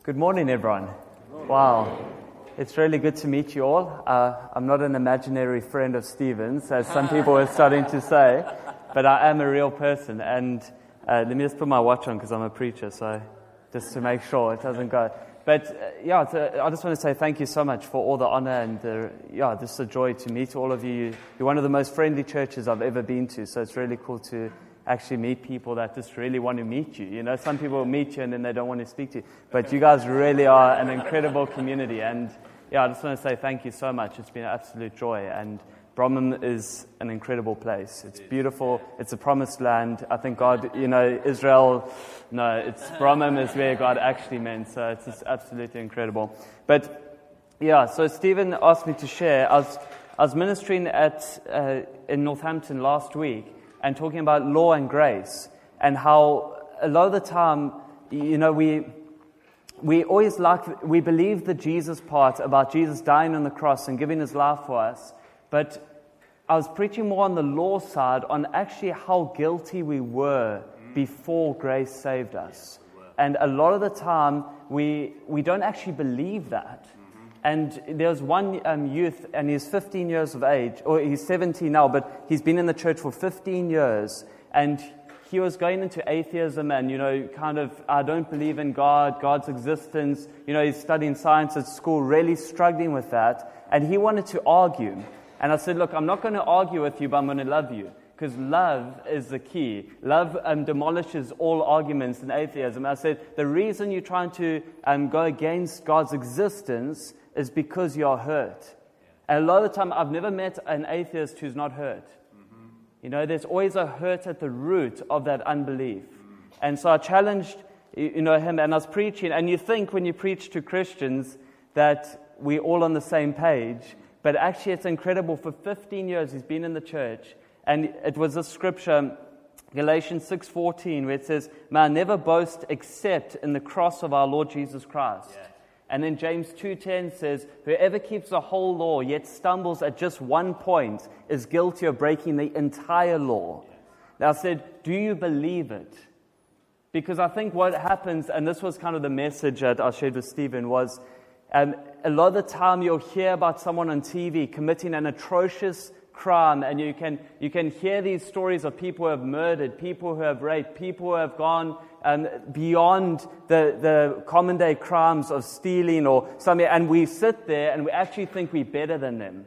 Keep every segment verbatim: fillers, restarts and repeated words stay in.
Good morning, everyone. Wow. It's really good to meet you all. Uh, I'm not an imaginary friend of Stephen's, as some people are starting to say, but I am a real person. And uh, let me just put my watch on because I'm a preacher, so just to make sure it doesn't go. But uh, yeah, to, I just want to say thank you so much for all the honor and the, yeah, just a joy to meet all of you. You're one of the most friendly churches I've ever been to, so it's really cool to actually meet people that just really want to meet you. You know, some people will meet you and then they don't want to speak to you. But you guys really are an incredible community. And yeah, I just want to say thank you so much. It's been an absolute joy. And Bromham is an incredible place. It's beautiful. It's a promised land. I think God, you know, Israel, no, it's Bromham is where God actually meant. So it's just absolutely incredible. But yeah, so Stephen asked me to share. I was, I was ministering at uh, in Northampton last week, and talking about law and grace, and how a lot of the time, you know, we we always like, we believe the Jesus part about Jesus dying on the cross and giving his life for us, but I was preaching more on the law side, on actually how guilty we were before grace saved us. And a lot of the time, we we don't actually believe that. And there's one um, youth, and he's fifteen years of age, or he's seventeen now, but he's been in the church for fifteen years, and he was going into atheism and, you know, kind of, I don't believe in God, God's existence. You know, he's studying science at school, really struggling with that, and he wanted to argue. And I said, look, I'm not going to argue with you, but I'm going to love you, because love is the key. Love um, demolishes all arguments in atheism. I said, the reason you're trying to um, go against God's existence is because you're hurt. And a lot of the time, I've never met an atheist who's not hurt. Mm-hmm. You know, there's always a hurt at the root of that unbelief. Mm-hmm. And so I challenged, you know, him, and I was preaching, and you think when you preach to Christians that we're all on the same page, but actually it's incredible. For fifteen years, he's been in the church, and it was a scripture, Galatians six fourteen, where it says, may I never boast except in the cross of our Lord Jesus Christ. Yeah. And then James two ten says, whoever keeps the whole law yet stumbles at just one point is guilty of breaking the entire law. Now I said, do you believe it? Because I think what happens, and this was kind of the message that I shared with Stephen, was um, a lot of the time you'll hear about someone on T V committing an atrocious crime, and you can you can hear these stories of people who have murdered, people who have raped, people who have gone um, beyond the, the common day crimes of stealing or something, and we sit there and we actually think we're better than them.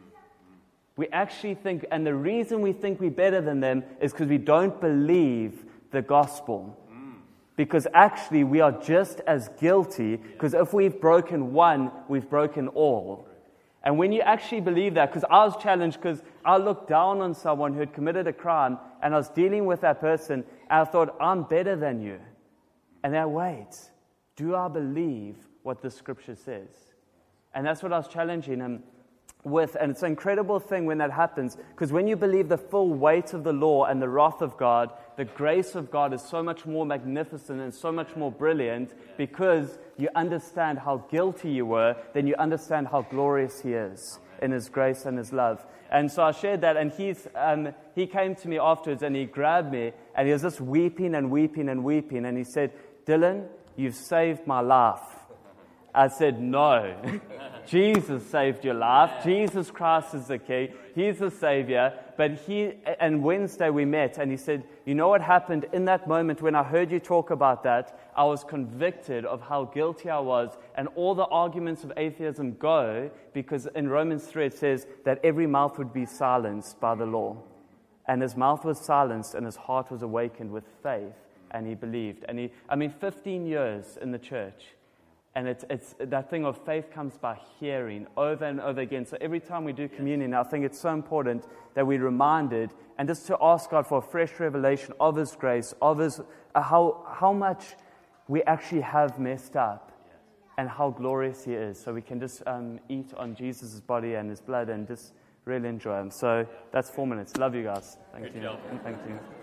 We actually think, and the reason we think we're better than them is because we don't believe the gospel. Because actually we are just as guilty, because if we've broken one, we've broken all. And when you actually believe that, because I was challenged, because I looked down on someone who had committed a crime, and I was dealing with that person, and I thought, I'm better than you. And then, wait, do I believe what the scripture says? And that's what I was challenging him with. And it's an incredible thing when that happens, because when you believe the full weight of the law and the wrath of God, the grace of God is so much more magnificent and so much more brilliant, because you understand how guilty you were, then you understand how glorious he is in his grace and his love. And so I shared that, and he's um, he came to me afterwards, and he grabbed me, and he was just weeping and weeping and weeping, and he said, Dylan, you've saved my life. I said, no. Jesus saved your life. Jesus Christ is the key. He's the Savior. But he, and Wednesday we met, and he said, you know what happened in that moment when I heard you talk about that? I was convicted of how guilty I was, and all the arguments of atheism go, because in Romans three it says that every mouth would be silenced by the law. And his mouth was silenced, and his heart was awakened with faith, and he believed. And he, I mean, fifteen years in the church. And it's, it's that thing of faith comes by hearing over and over again. So every time we do communion, I think it's so important that we're reminded, and just to ask God for a fresh revelation of his grace, of his uh, how how much we actually have messed up, and how glorious he is. So we can just um, eat on Jesus' body and his blood and just really enjoy him. So that's four minutes. Love you guys. Thank Good you. Job. And thank you.